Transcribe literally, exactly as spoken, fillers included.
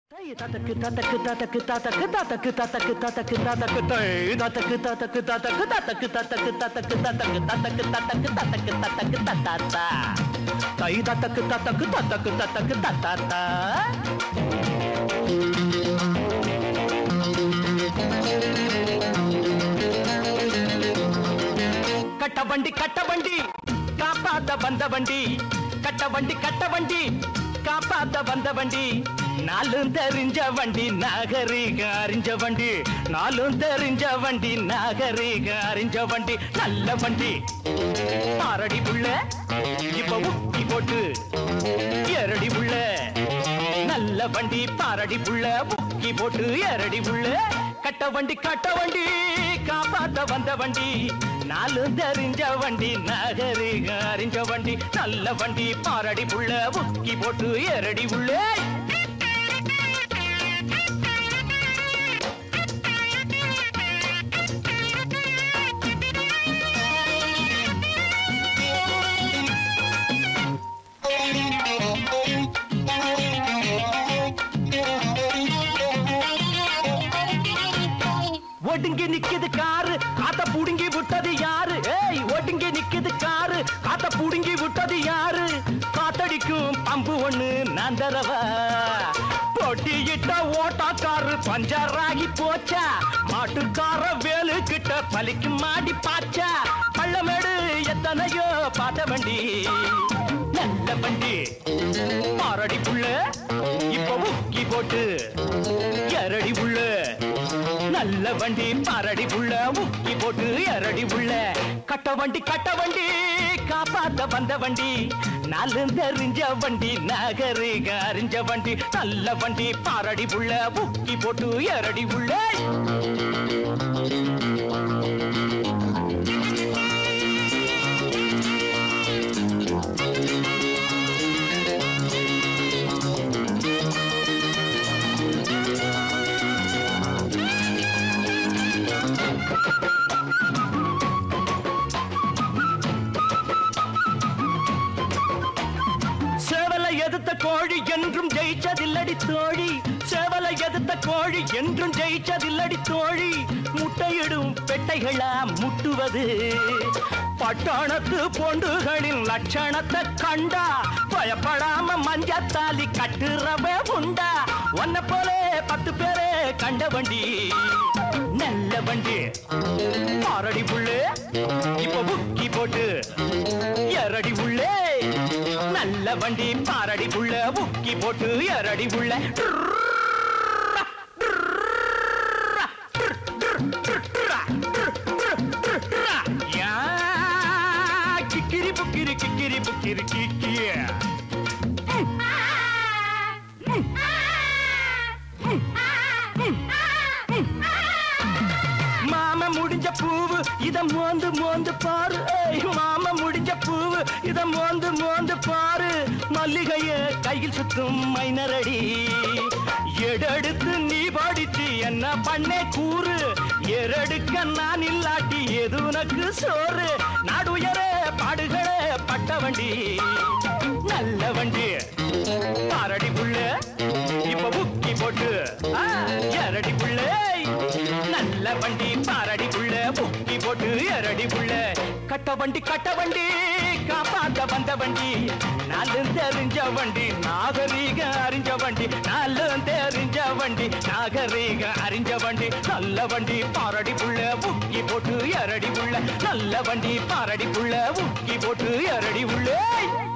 Tatak tatak tatak tatak tatak tatak tatak tatak tatak tatak tatak tatak tatak tatak tatak tatak tatak tatak tatak tatata tai tatak tatak tatak tatak tatata கட்ட வண்டி கட்ட வண்டி காப்பாத்த வந்த வண்டி கட்ட வண்டி கட்ட வண்டி காப்பாத்த வந்த வண்டி நாலும் தெரிஞ்ச வண்டி நாகரிக அறிஞ்ச வண்டி நாலும் தெரிஞ்ச வண்டி நாகரிக அறிஞ்ச வண்டி நல்ல வண்டி ஆறடி புள்ள இப்ப உக்கி போட்டு ஏறடி புள்ள நல்ல வண்டி பாரடி புள்ள உக்கி போட்டு ஏறடி புள்ள கட்ட வண்டி கட்ட வண்டி காப்பாத்த வந்த வண்டி நாலும் தெரிஞ்ச வண்டி நாகரிக அறிஞ்ச வண்டி நல்ல வண்டி பாரடி புள்ள உக்கி போட்டு ஏறடி புள்ள ஒடுங்கி நிக்குது காரு காத்த புடுங்கி விட்டது யாரு ஏய் ஒடுங்கி நிக்குது காரு காத்த புடுங்கி விட்டது யாரு காத்தடிக்கும் பம்பு ஒண்ணு நான் தரவா போட்டியிட்ட ஓட்டாக்காரு பஞ்சராகி போச்சா மாட்டுக்கார வேலு கிட்ட பலிக்கு மாடி பாச்சா பள்ளமேடு எத்தனையோ பார்த்த வண்டி நல்ல வண்டி பாரடி புள்ள இப்ப உக்கி போட்டு எரடி புள்ள நல்ல வண்டி பாரடி புள்ள உக்கி போட்டு எரடி புள்ள கட்ட வண்டி கட்ட வண்டி காப்பாத்த வந்த வண்டி நாலு தெரிஞ்ச வண்டி நாகரிக அறிஞ்ச வண்டி நல்ல வண்டி பாரடி புள்ள உக்கி போட்டு எரடி புள்ள எதிர்த்த கோழி என்றும் ஜெயிச்சதில்லடி தோழி சேவலை எதிர்த்த கோழி என்றும் ஜெயிச்சதில்லடி தோழி முட்டையிடும் பெட்டைகளா முட்டுவது பட்டாணத்து பொண்டுகளின் லட்சணத்தை கண்டா பயப்படாம மஞ்சத்தாலி கட்டுறவே உண்டா ஒன்ன போலே பத்து பேரே கண்ட வண்டி நல்ல வண்டி பாரடி புள்ளே இப்ப புக்கி போட்டு எரடி உள்ளே நல்ல வண்டி பாரடி புள்ள புக்கி போட்டு எரடி புள்ள கிக்கிரி புக்கிரி கிக்கிரி புக்கிரி கிக்கிய மாம முடிஞ்ச பூவு இத மோந்து மோந்து பாரு மாம முடிஞ்ச பூவு இத மோந்து மோந்து பாரு மல்லிகைய கையில் சுத்தும் மைனரடி எடெடுத்து நீ படிச்சு என்ன பண்ணே கூறு எரடுக்க நான் இல்லாட்டி எது உனக்கு சோறு நாடு உயர பாடுகளே பட்ட வண்டி நல்ல வண்டி பாரடி புள்ள இப்ப புக்கி போட்டு எரடி புள்ள நல்ல வண்டி பாரடி புள்ள புக்கி போட்டு எரடி புள்ள கட்ட வண்டி கட்ட வண்டி காப்பாத்த வந்த வண்டி நாலு தெரிஞ்ச வண்டி நாகரீக அறிஞ்ச வண்டி நாலு தெரிஞ்ச வண்டி நாகரீக அறிஞ்ச வண்டி நல்ல வண்டி பாரடி புள்ள புக்கி போட்டு எரடி புள்ள நல்ல வண்டி பாரடி புள்ள புக்கி போட்டு எரடி புள்ள